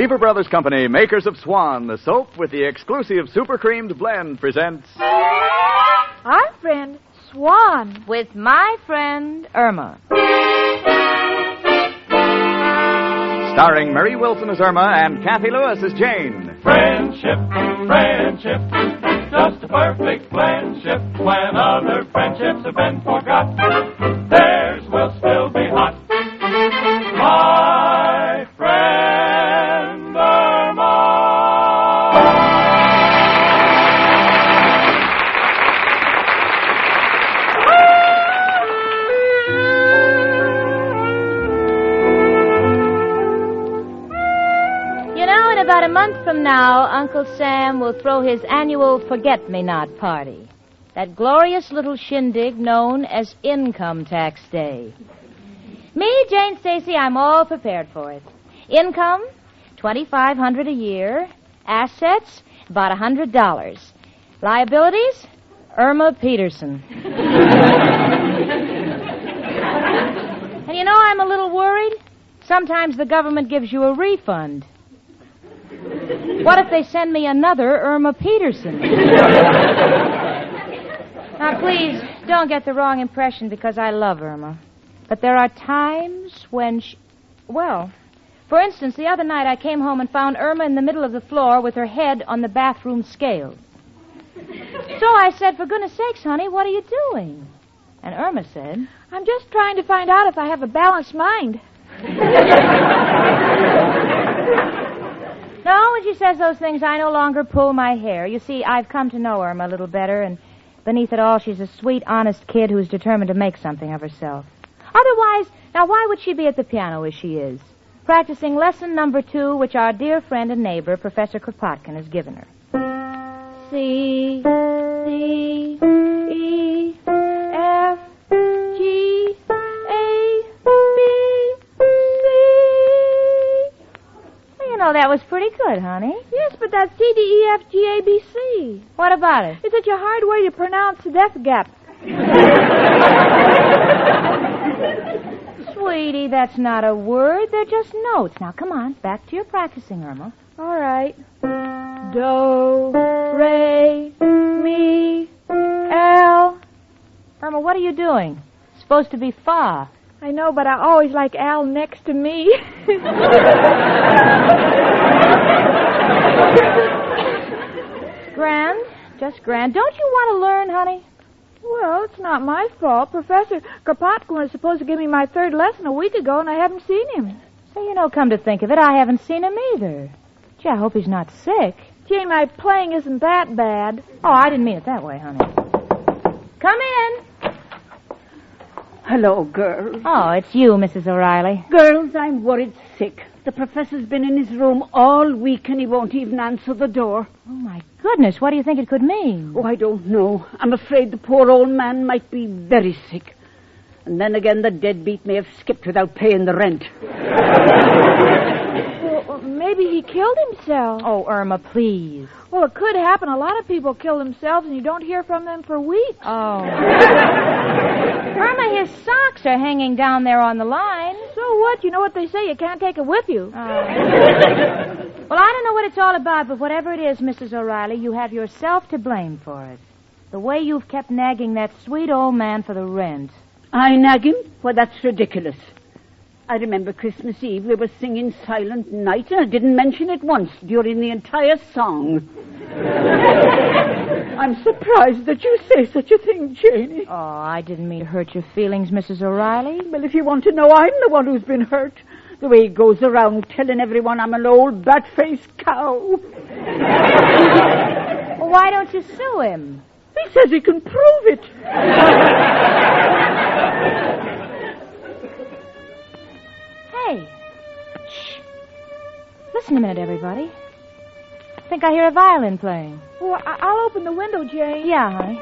Lever Brothers Company, makers of Swan, the soap with the exclusive super creamed blend, presents... Our friend, Swan. With my friend, Irma. Starring Mary Wilson as Irma and Kathy Lewis as Jane. Friendship, friendship, just a perfect friendship. When other friendships have been forgot, theirs will still be hot. My friend Irma. You know, in about a month from now, Uncle Sam will throw his annual Forget-Me-Not party. That glorious little shindig known as Income Tax Day. Me, Jane Stacy, I'm all prepared for it. Income, $2,500 a year. Assets, about $100. Liabilities, Irma Peterson. And you know, I'm a little worried. Sometimes the government gives you a refund. What if they send me another Irma Peterson? Now, please, don't get the wrong impression because I love Irma. But there are times when well, for instance, the other night I came home and found Irma in the middle of the floor with her head on the bathroom scale. So I said, for goodness sakes, honey, what are you doing? And Irma said, I'm just trying to find out if I have a balanced mind. No, when she says those things, I no longer pull my hair. You see, I've come to know Irma a little better, and beneath it all, she's a sweet, honest kid who's determined to make something of herself. Otherwise, now why would she be at the piano as she is? Practicing lesson number 2, which our dear friend and neighbor, Professor Kropotkin, has given her. C, D, E, F, G, A, B, C. Well, you know, that was pretty good, honey. Yes, but that's C, D, E, F, G, A, B, C. What about it? It's such a hard way to pronounce the death gap. Sweetie, that's not a word. They're just notes. Now, come on, back to your practicing, Irma. All right. Do, re, mi, L. Irma, what are you doing? It's supposed to be fa. I know, but I always like Al next to me. Grand, just grand. Don't you want to learn, honey? Well, it's not my fault. Professor Kropotkin was supposed to give me my third lesson a week ago, and I haven't seen him. So, you know, come to think of it, I haven't seen him either. Gee, I hope he's not sick. Gee, my playing isn't that bad. Oh, I didn't mean it that way, honey. Come in. Hello, girls. Oh, it's you, Mrs. O'Reilly. Girls, I'm worried sick. The professor's been in his room all week and he won't even answer the door. Oh, my goodness, what do you think it could mean? Oh, I don't know. I'm afraid the poor old man might be very sick. And then again, the deadbeat may have skipped without paying the rent. Well, maybe he killed himself. Oh, Irma, please. Well, it could happen. A lot of people kill themselves, and you don't hear from them for weeks. Oh. Irma, his socks are hanging down there on the line. So what? You know what they say. You can't take it with you. Well, I don't know what it's all about, but whatever it is, Mrs. O'Reilly, you have yourself to blame for it. The way you've kept nagging that sweet old man for the rent. I nag him? Well, that's ridiculous. I remember Christmas Eve, we were singing Silent Night, and I didn't mention it once during the entire song. I'm surprised that you say such a thing, Janie. Oh, I didn't mean to hurt your feelings, Mrs. O'Reilly. Well, if you want to know, I'm the one who's been hurt. The way he goes around telling everyone I'm an old bat-faced cow. Well, why don't you sue him? He says he can prove it. Hey. Shh. Listen a minute, everybody. I think I hear a violin playing. Well, I'll open the window, Jane. Yeah, honey.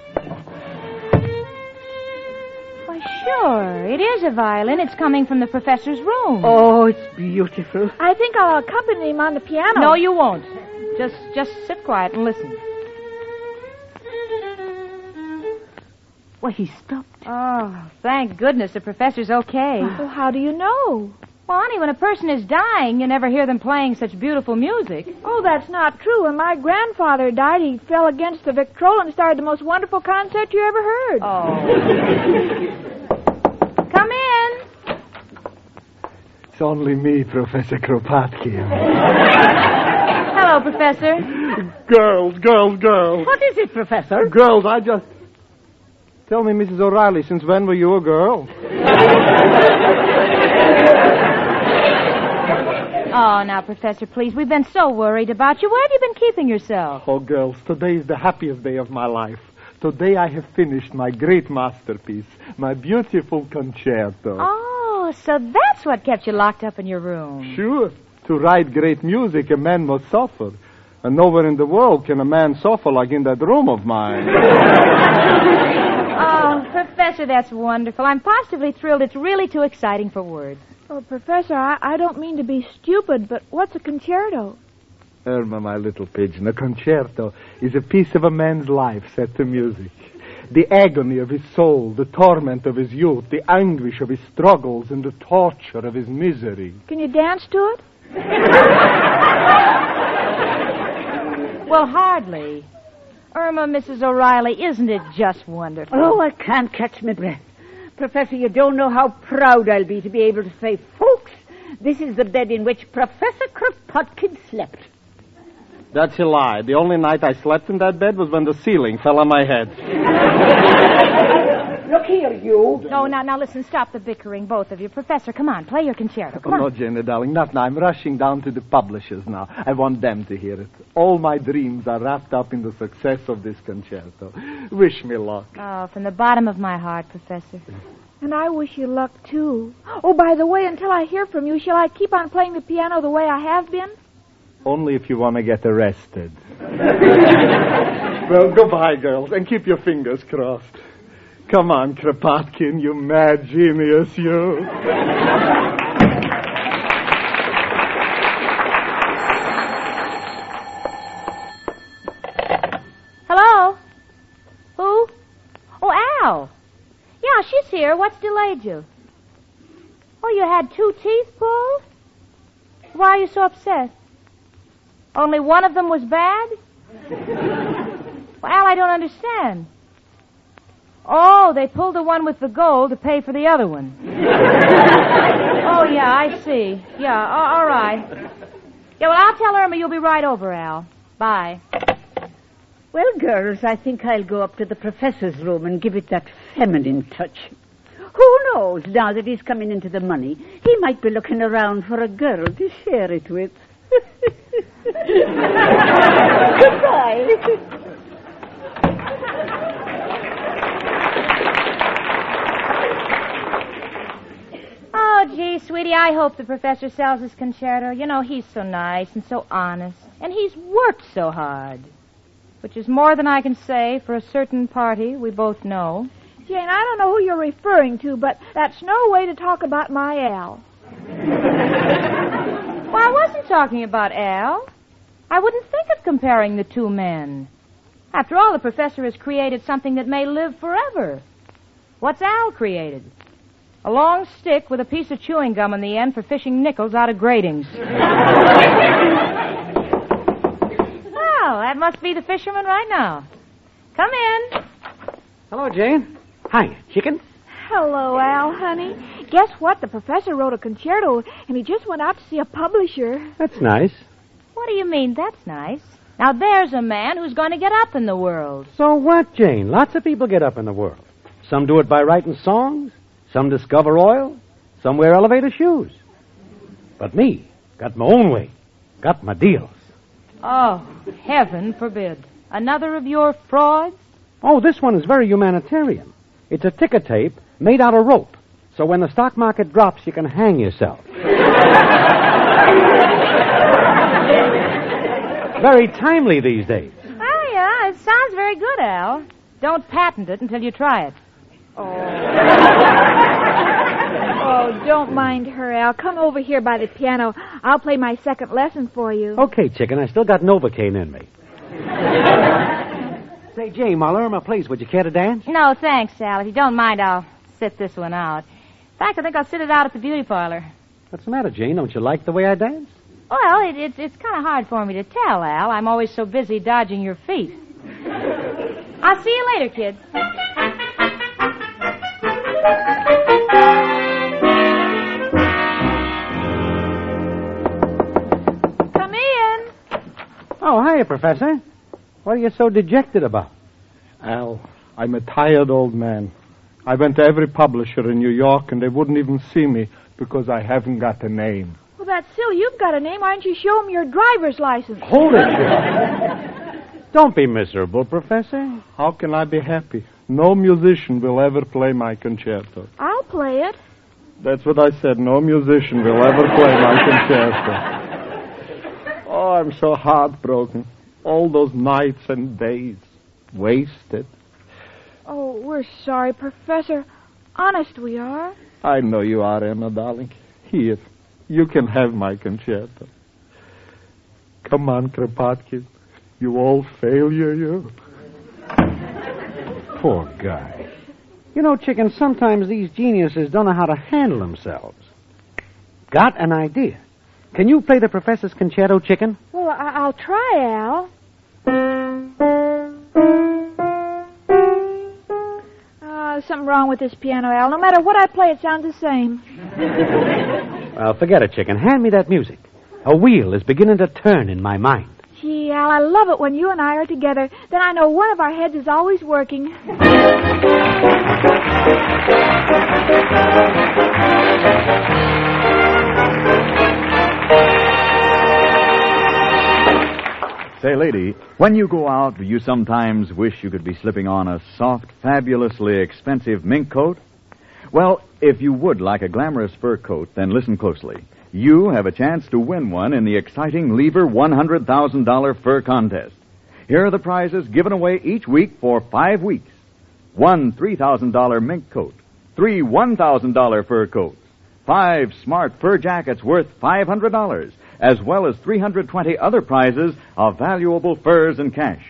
Why, sure. It is a violin. It's coming from the professor's room. Oh, it's beautiful. I think I'll accompany him on the piano. No, you won't. Just sit quiet and listen. Well, he stopped. Oh, thank goodness the professor's okay. Well, how do you know? Well, Well, honey, when a person is dying, you never hear them playing such beautiful music. Oh, that's not true. When my grandfather died, he fell against the Victrola and started the most wonderful concert you ever heard. Oh. Come in. It's only me, Professor Kropotkin. Hello, Professor. Girls. What is it, Professor? Girls, Tell me, Mrs. O'Reilly, since when were you a girl? Oh, now, Professor, please. We've been so worried about you. Where have you been keeping yourself? Oh, girls, today is the happiest day of my life. Today I have finished my great masterpiece, my beautiful concerto. Oh, so that's what kept you locked up in your room. Sure. To write great music, a man must suffer. And nowhere in the world can a man suffer like in that room of mine. Oh, Professor, that's wonderful. I'm positively thrilled. It's really too exciting for words. Oh, Professor, I don't mean to be stupid, but what's a concerto? Irma, my little pigeon, a concerto is a piece of a man's life set to music. The agony of his soul, the torment of his youth, the anguish of his struggles, and the torture of his misery. Can you dance to it? Well, hardly. Irma, Mrs. O'Reilly, isn't it just wonderful? Oh, I can't catch my breath. Professor, you don't know how proud I'll be to be able to say, folks, this is the bed in which Professor Kropotkin slept. That's a lie. The only night I slept in that bed was when the ceiling fell on my head. Look here, you. No, now, listen, stop the bickering, both of you. Professor, come on, play your concerto. Come on. No, Jenny, darling, not now. I'm rushing down to the publishers now. I want them to hear it. All my dreams are wrapped up in the success of this concerto. Wish me luck. Oh, from the bottom of my heart, Professor. And I wish you luck, too. Oh, by the way, until I hear from you, shall I keep on playing the piano the way I have been? Only if you want to get arrested. Well, goodbye, girls, and keep your fingers crossed. Come on, Kropotkin, you mad genius, you. Hello? Who? Oh, Al. Yeah, she's here. What's delayed you? Oh, you had 2 teeth pulled? Why are you so upset? Only one of them was bad? Well, Al, I don't understand. Oh, they pulled the one with the gold to pay for the other one. Oh, yeah, I see. Yeah, all right. Yeah, well, I'll tell Irma you'll be right over, Al. Bye. Well, girls, I think I'll go up to the professor's room and give it that feminine touch. Who knows, now that he's coming into the money, he might be looking around for a girl to share it with. Goodbye. Oh, gee, sweetie, I hope the professor sells his concerto. You know, he's so nice and so honest, and he's worked so hard, which is more than I can say for a certain party we both know. Jane, I don't know who you're referring to, but that's no way to talk about my Al. Well, I wasn't talking about Al. I wouldn't think of comparing the two men. After all, the professor has created something that may live forever. What's Al created? A long stick with a piece of chewing gum on the end for fishing nickels out of gratings. Well, that must be the fisherman right now. Come in. Hello, Jane. Hi, chicken. Hello, Al, honey. Guess what? The professor wrote a concerto, and he just went out to see a publisher. That's nice. What do you mean, that's nice? Now, there's a man who's going to get up in the world. So what, Jane? Lots of people get up in the world. Some do it by writing songs. Some discover oil. Some wear elevator shoes. But me, got my own way. Got my deals. Oh, heaven forbid. Another of your frauds? Oh, this one is very humanitarian. It's a ticker tape made out of rope. So when the stock market drops, you can hang yourself. Very timely these days. Oh, yeah, it sounds very good, Al. Don't patent it until you try it. Oh, don't mind her, Al. Come over here by the piano. I'll play my second lesson for you. Okay, chicken, I still got Novocaine in me. Say, Jane, while Irma plays, would you care to dance? No, thanks, Al. If you don't mind, I'll sit this one out. In fact, I think I'll sit it out at the beauty parlor. What's the matter, Jane? Don't you like the way I dance? Well, it's kind of hard for me to tell, Al. I'm always so busy dodging your feet. I'll see you later, kids. Come in. Oh, hiya, Professor. What are you so dejected about? Al, I'm a tired old man. I went to every publisher in New York, and they wouldn't even see me because I haven't got a name. Well, that's silly. You've got a name. Why don't you show him your driver's license? Hold it, Jim. Don't be miserable, Professor. How can I be happy? No musician will ever play my concerto. I'll play it. That's what I said. No musician will ever play my concerto. Oh, I'm so heartbroken. All those nights and days wasted. Oh, we're sorry, Professor. Honest, we are. I know you are, Emma, darling. Here, you can have my concerto. Come on, Kropotkin. You old failure, you. Poor guy. You know, Chicken, sometimes these geniuses don't know how to handle themselves. Got an idea. Can you play the Professor's concerto, Chicken? Well, I'll try, Al. There's something wrong with this piano, Al. No matter what I play, it sounds the same. Well, forget it, Chicken. Hand me that music. A wheel is beginning to turn in my mind. Gee, Al, I love it when you and I are together. Then I know one of our heads is always working. Say, lady, when you go out, do you sometimes wish you could be slipping on a soft, fabulously expensive mink coat? Well, if you would like a glamorous fur coat, then listen closely. You have a chance to win one in the exciting Lever $100,000 fur contest. Here are the prizes given away each week for 5 weeks. 1 $3,000 mink coat, 3 $1,000 fur coats, 5 smart fur jackets worth $500, as well as 320 other prizes of valuable furs and cash.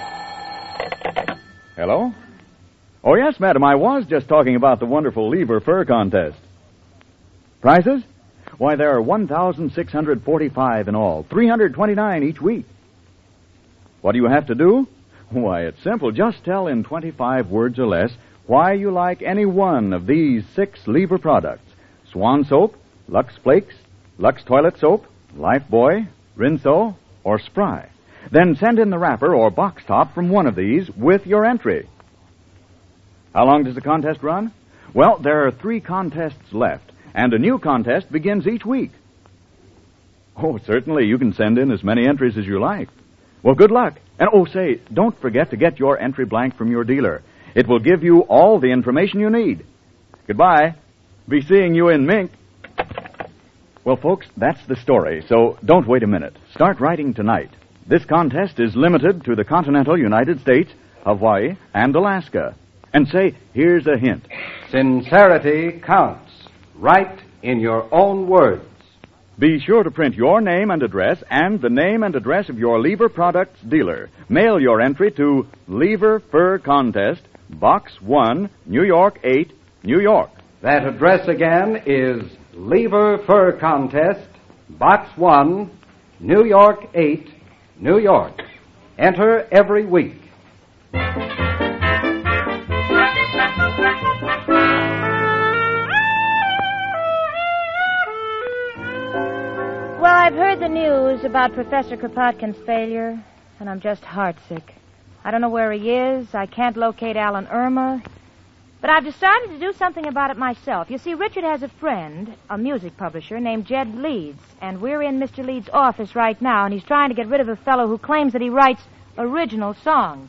Hello? Oh, yes, madam, I was just talking about the wonderful Lever Fur Contest. Prizes? Why, there are 1,645 in all, 329 each week. What do you have to do? Why, it's simple. Just tell in 25 words or less why you like any one of these 6 Lever products. Swan Soap, Lux Flakes, Lux Toilet Soap, Lifebuoy, Rinso, or Spry. Then send in the wrapper or box top from one of these with your entry. How long does the contest run? Well, there are 3 contests left, and a new contest begins each week. Oh, certainly, you can send in as many entries as you like. Well, good luck. And, oh, say, don't forget to get your entry blank from your dealer. It will give you all the information you need. Goodbye. Be seeing you in Mink. Well, folks, that's the story, so don't wait a minute. Start writing tonight. This contest is limited to the continental United States, Hawaii, and Alaska. And say, here's a hint. Sincerity counts. Write in your own words. Be sure to print your name and address and the name and address of your Lever Products dealer. Mail your entry to Lever Fur Contest, Box 1, New York 8, New York. That address again is Lever Fur Contest, Box 1, New York 8, New York. Enter every week. Well, I've heard the news about Professor Kropotkin's failure, and I'm just heartsick. I don't know where he is. I can't locate Alan Irma. But I've decided to do something about it myself. You see, Richard has a friend, a music publisher, named Jed Leeds, and we're in Mr. Leeds' office right now, and he's trying to get rid of a fellow who claims that he writes original songs.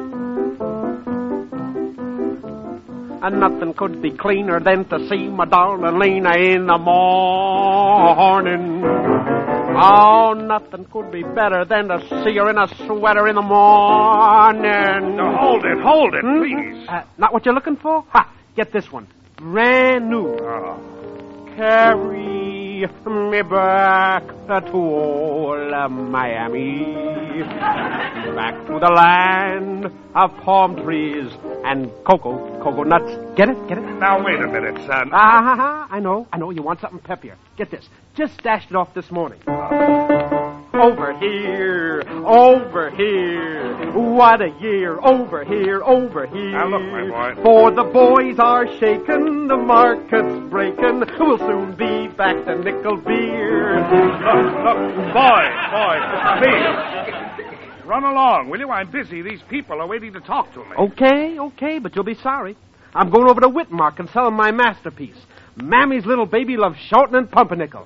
And nothing could be cleaner than to see my darling Lena in the morning. Oh, nothing could be better than to see her in a sweater in the morning. Now, hold it, please. Not what you're looking for? Ha! Get this one. Brand new. Carry me back to old Miami. Back to the land of palm trees and cocoa nuts. Get it? Now, wait a minute, son. I know. You want something peppier. Get this. Just stashed it off this morning. Over here. What a year. Over here. Now, look, my boy. For the boys are shaking, the market's breaking. We'll soon be back to nickel beer. Look, boy, please. Run along, will you? I'm busy. These people are waiting to talk to me. Okay, but you'll be sorry. I'm going over to Whitmark and selling my masterpiece. Mammy's little baby loves shorten and pumpernickel.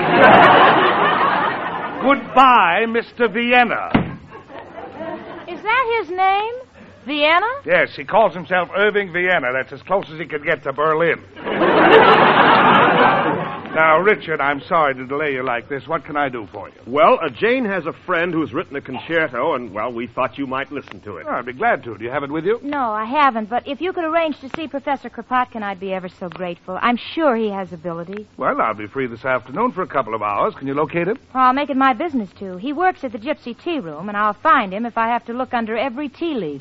Goodbye, Mr. Vienna. Is that his name? Vienna? Yes, he calls himself Irving Vienna. That's as close as he could get to Berlin. Now, Richard, I'm sorry to delay you like this. What can I do for you? Well, Jane has a friend who's written a concerto, and, well, we thought you might listen to it. Oh, I'd be glad to. Do you have it with you? No, I haven't, but if you could arrange to see Professor Kropotkin, I'd be ever so grateful. I'm sure he has ability. Well, I'll be free this afternoon for a couple of hours. Can you locate him? Well, I'll make it my business to. He works at the Gypsy Tea Room, and I'll find him if I have to look under every tea leaf.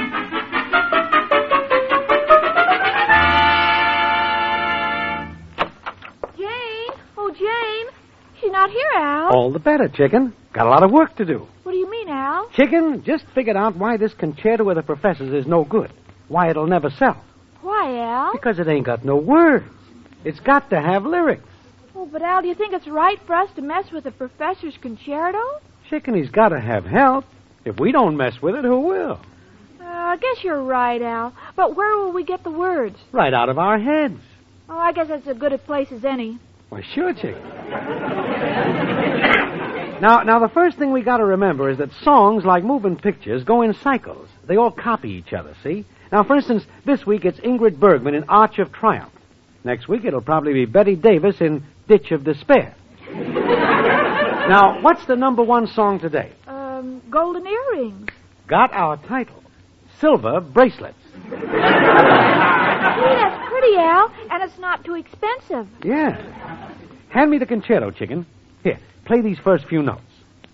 Jane, she's not here, Al. All the better, Chicken. Got a lot of work to do. What do you mean, Al? Chicken, just figured out why this concerto with the professors is no good. Why it'll never sell. Why, Al? Because it ain't got no words. It's got to have lyrics. Oh, but Al, do you think it's right for us to mess with the professor's concerto? Chicken, he's got to have help. If we don't mess with it, who will? I guess you're right, Al. But where will we get the words? Right out of our heads. Oh, I guess that's as good a place as any. Why, sure, Chicken. Now, the first thing we got to remember is that songs, like moving pictures, go in cycles. They all copy each other, see? Now, for instance, this week it's Ingrid Bergman in Arch of Triumph. Next week it'll probably be Betty Davis in Ditch of Despair. Now, what's the number one song today? Golden Earrings. Got our title. Silver Bracelets. Gee, that's pretty, Al, and it's not too expensive. Yeah. Hand me the concerto, Chicken. Here, play these first few notes.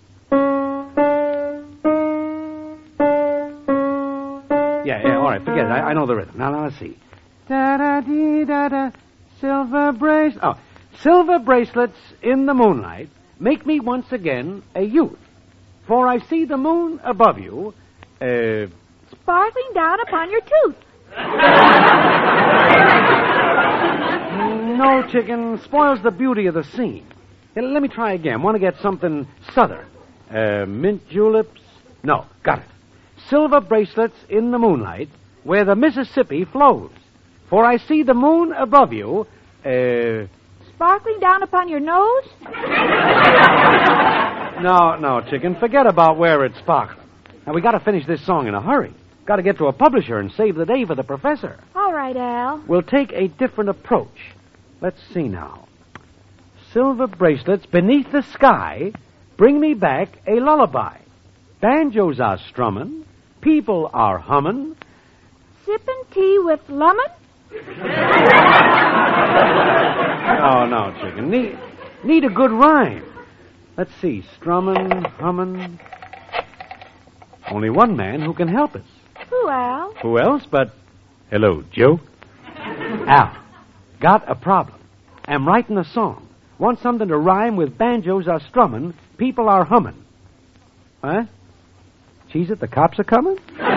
Yeah, all right, forget it. I know the rhythm. Now, let's see. Da-da-dee-da-da, silver bracelets. Oh, silver bracelets in the moonlight make me once again a youth. For I see the moon above you, sparkling down upon your tooth. No, Chicken. Spoils the beauty of the scene. Hey, let me try again. Want to get something southern. Mint juleps. No, got it. Silver bracelets in the moonlight where the Mississippi flows. For I see the moon above you, sparkling down upon your nose? No, Chicken. Forget about where it's sparkling. Now, we got to finish this song in a hurry. Got to get to a publisher and save the day for the professor. All right, Al. We'll take a different approach. Let's see now. Silver bracelets beneath the sky bring me back a lullaby. Banjos are strumming. People are humming. Sipping tea with lemon? No, Chicken. Need a good rhyme. Let's see. Strumming, humming. Only one man who can help us. Who, Al? Who else but... Hello, Joe. Al, got a problem. Am writing a song. Want something to rhyme with banjos are strumming, people are humming. Huh? Cheese it, the cops are coming?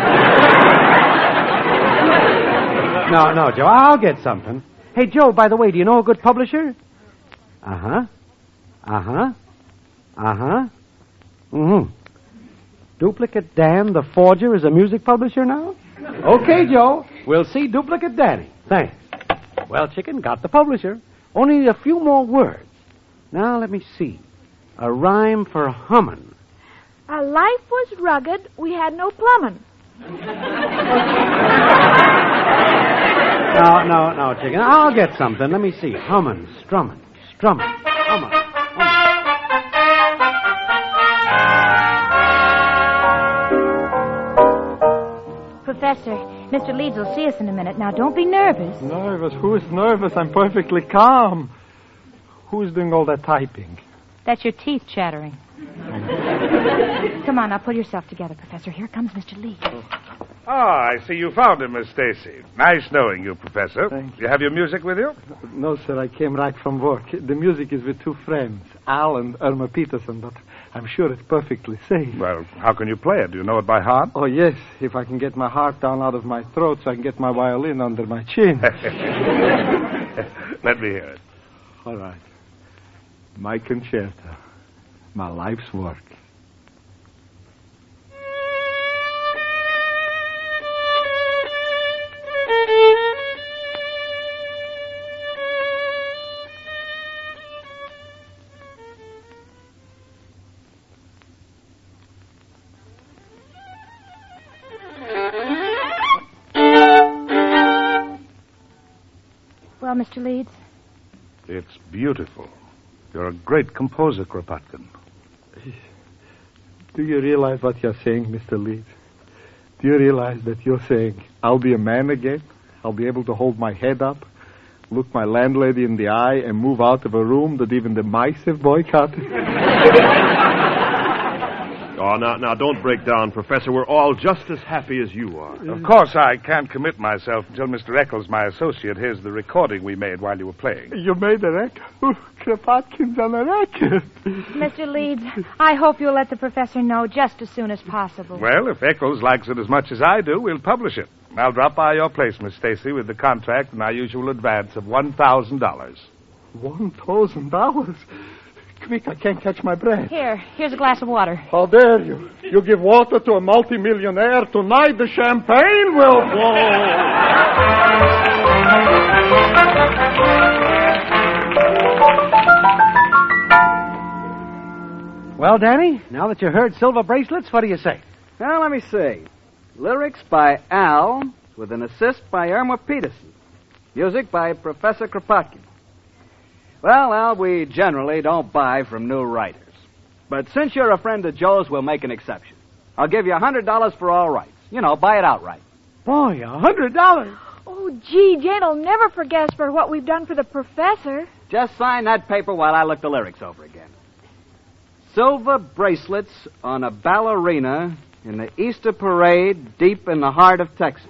No, Joe, I'll get something. Hey, Joe, by the way, do you know a good publisher? Duplicate Dan, the forger, is a music publisher now? Okay, Joe. We'll see Duplicate Danny. Thanks. Well, Chicken, got the publisher. Only a few more words. Now, let me see. A rhyme for humming. Our life was rugged. We had no plumbing. No, Chicken. I'll get something. Let me see. Humming, strumming, humming. Professor, Mr. Leeds will see us in a minute. Now, don't be nervous. Nervous? Who is nervous? I'm perfectly calm. Who's doing all that typing? That's your teeth chattering. Come on, now pull yourself together, Professor. Here comes Mr. Lee. I see you found him, Miss Stacy. Nice knowing you, Professor. Thank You have your music with you? No, sir, I came right from work. The music is with two friends, Al and Irma Peterson, but I'm sure it's perfectly safe. Well, how can you play it? Do you know it by heart? Oh, yes, if I can get my heart down out of my throat so I can get my violin under my chin. Let me hear it. All right. My concerto. My life's work. Well, Mr. Leeds? It's beautiful. You're a great composer, Kropotkin. Do you realize what you're saying, Mr. Leeds? Do you realize that you're saying, I'll be a man again? I'll be able to hold my head up, look my landlady in the eye, and move out of a room that even the mice have boycotted? Oh, now, don't break down, Professor. We're all just as happy as you are. Of course, I can't commit myself until Mr. Eccles, my associate, hears the recording we made while you were playing. You made a record? Kropotkin's on a record. Mr. Leeds, I hope you'll let the professor know just as soon as possible. Well, if Eccles likes it as much as I do, we'll publish it. I'll drop by your place, Miss Stacy, with the contract and our usual advance of $1,000. $1,000? Quick, I can't catch my breath. Here's a glass of water. How dare you? You give water to a multimillionaire. Tonight the champagne will flow. Well, Danny, now that you heard Silver Bracelets, what do you say? Well, let me see. Lyrics by Al, with an assist by Irma Peterson. Music by Professor Kropotkin. Well, Al, we generally don't buy from new writers. But since you're a friend of Joe's, we'll make an exception. I'll give you $100 for all rights. You know, buy it outright. Boy, $100. Oh, gee, Jane will never forget us for what we've done for the professor. Just sign that paper while I look the lyrics over again. Silver bracelets on a ballerina in the Easter parade deep in the heart of Texas.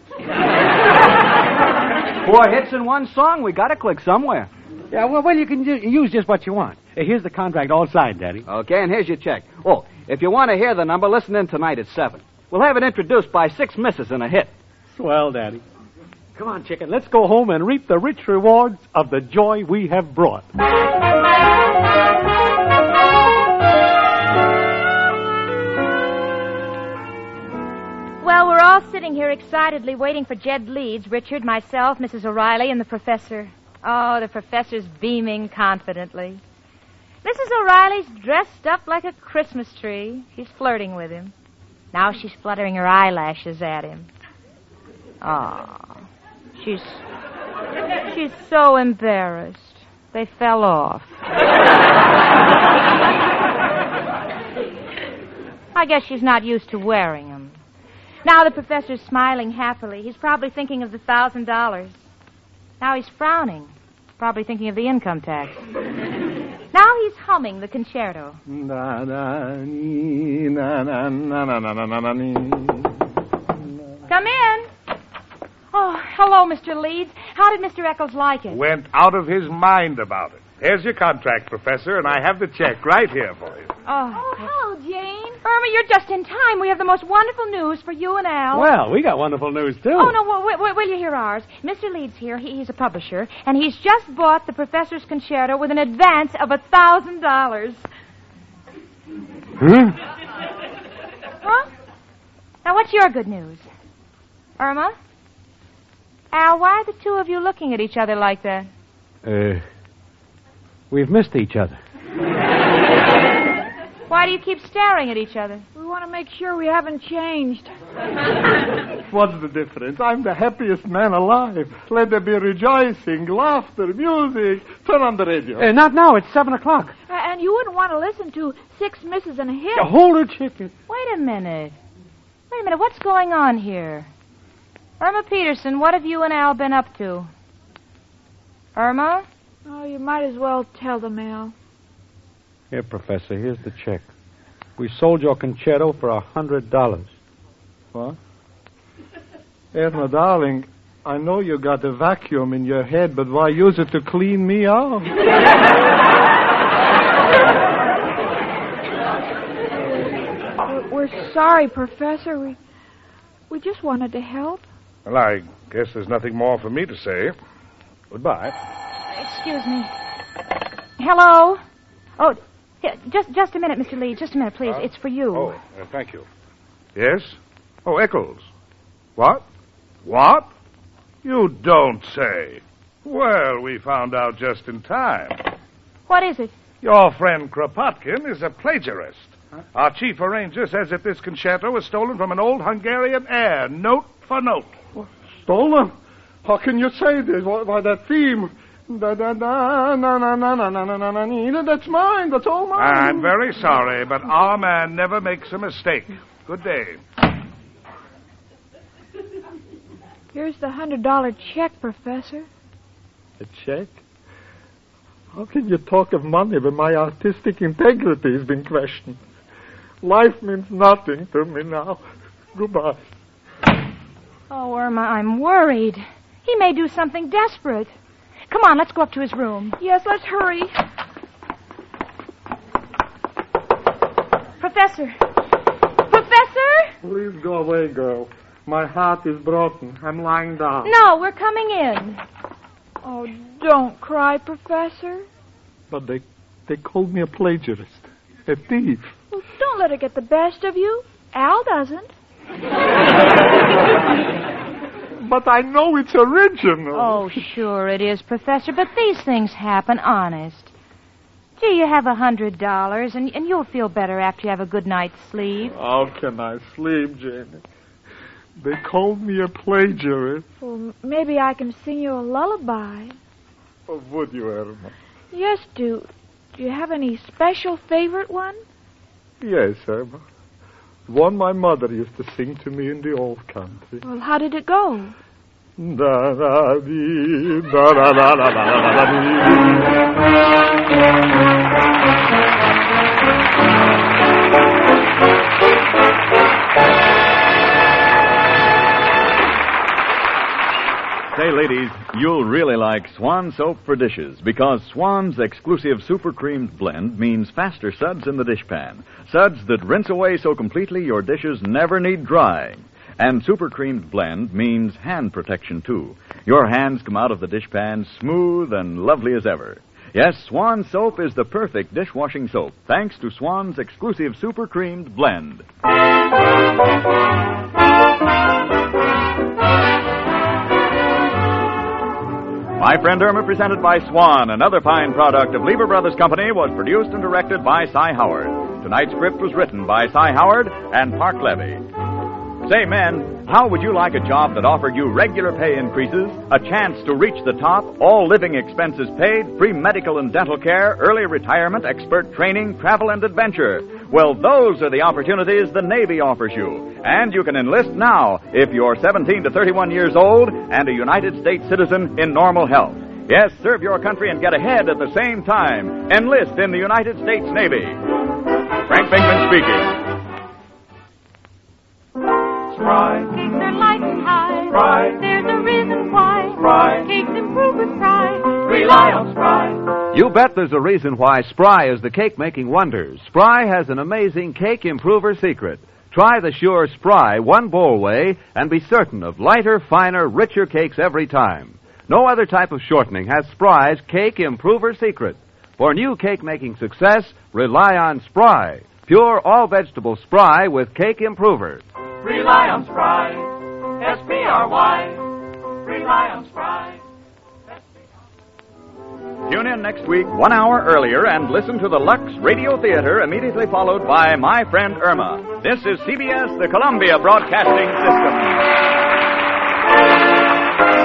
4 hits in one song. We got to click somewhere. Yeah, well, you can use just what you want. Here's the contract all signed, Daddy. Okay, and here's your check. Oh, if you want to hear the number, listen in tonight at 7. We'll have it introduced by 6 misses and a hit. Swell, Daddy. Come on, chicken. Let's go home and reap the rich rewards of the joy we have brought. Well, we're all sitting here excitedly waiting for Jed Leeds, Richard, myself, Mrs. O'Reilly, and the professor. Oh, the professor's beaming confidently. Mrs. O'Reilly's dressed up like a Christmas tree. She's flirting with him. Now she's fluttering her eyelashes at him. Oh, she's so embarrassed. They fell off. I guess she's not used to wearing them. Now the professor's smiling happily. He's probably thinking of the $1,000. Now he's frowning, probably thinking of the income tax. Now he's humming the concerto. Come in. Oh, hello, Mr. Leeds. How did Mr. Eccles like it? Went out of his mind about it. Here's your contract, Professor, and I have the check right here for you. Oh, hello, Jane. Irma, you're just in time. We have the most wonderful news for you and Al. Well, we got wonderful news, too. Oh, no, will you hear ours? Mr. Leeds here, he's a publisher, and he's just bought the professor's concerto with an advance of $1,000. Huh? Huh? Now, what's your good news? Irma? Al, why are the two of you looking at each other like that? We've missed each other. Why do you keep staring at each other? We want to make sure we haven't changed. What's the difference? I'm the happiest man alive. Let there be rejoicing, laughter, music. Turn on the radio. Not now. It's 7 o'clock. And you wouldn't want to listen to 6 misses and a hit. Hold it, chicken. Wait a minute. What's going on here? Irma Peterson, what have you and Al been up to? Irma? Oh, you might as well tell them, Al. Here, Professor, here's the check. We sold your concerto for $100. What? Irma, darling, I know you got a vacuum in your head, but why use it to clean me out? We're sorry, Professor. We just wanted to help. Well, I guess there's nothing more for me to say. Goodbye. Excuse me. Hello? Oh, just a minute, Mr. Lee. Just a minute, please. It's for you. Oh, thank you. Yes? Oh, Eccles. What? What? You don't say. Well, we found out just in time. What is it? Your friend Kropotkin is a plagiarist. Huh? Our chief arranger says that this concerto was stolen from an old Hungarian air, note for note. What? Stolen? How can you say this? Why, that theme... That's mine. That's all mine. I'm very sorry, but our man never makes a mistake. Good day. Here's the $100 check, Professor. A check? How can you talk of money when my artistic integrity has been questioned? Life means nothing to me now. Goodbye. Oh, Irma, I'm worried. He may do something desperate. Come on, let's go up to his room. Yes, let's hurry. Professor! Professor! Please go away, girl. My heart is broken. I'm lying down. No, we're coming in. Oh, don't cry, Professor. But they called me a plagiarist. A thief. Well, don't let it get the best of you. Al doesn't. But I know it's original. Oh, sure it is, Professor, but these things happen, honest. Gee, you have $100, and you'll feel better after you have a good night's sleep. How can I sleep, Janie? They called me a plagiarist. Well, maybe I can sing you a lullaby. Oh, would you, Irma? Yes, do you have any special favorite one? Yes, Irma. One my mother used to sing to me in the old country. Well, how did it go? Da-da-dee, Say, ladies, you'll really like Swan soap for dishes because Swan's exclusive super creamed blend means faster suds in the dishpan. Suds that rinse away so completely your dishes never need drying. And super creamed blend means hand protection, too. Your hands come out of the dishpan smooth and lovely as ever. Yes, Swan soap is the perfect dishwashing soap, thanks to Swan's exclusive super creamed blend. My Friend Irma, presented by Swan, another fine product of Lever Brothers Company, was produced and directed by Cy Howard. Tonight's script was written by Cy Howard and Park Levy. Say, men, how would you like a job that offered you regular pay increases, a chance to reach the top, all living expenses paid, free medical and dental care, early retirement, expert training, travel and adventure? Well, those are the opportunities the Navy offers you. And you can enlist now if you're 17 to 31 years old and a United States citizen in normal health. Yes, serve your country and get ahead at the same time. Enlist in the United States Navy. Frank Binkman speaking. Spry. Cakes are light and high. Spry. There's a reason why. Spry. Cakes improve with Spry. Rely on Spry. You bet there's a reason why Spry is the cake-making wonder. Spry has an amazing cake improver secret. Try the sure Spry one-bowl way and be certain of lighter, finer, richer cakes every time. No other type of shortening has Spry's cake improver secret. For new cake-making success, rely on Spry. Pure all-vegetable Spry with cake improver. Rely on Spry. S-P-R-Y. Rely on Spry. Tune in next week 1 hour earlier and listen to the Lux Radio Theater immediately followed by My Friend Irma. This is CBS, the Columbia Broadcasting System.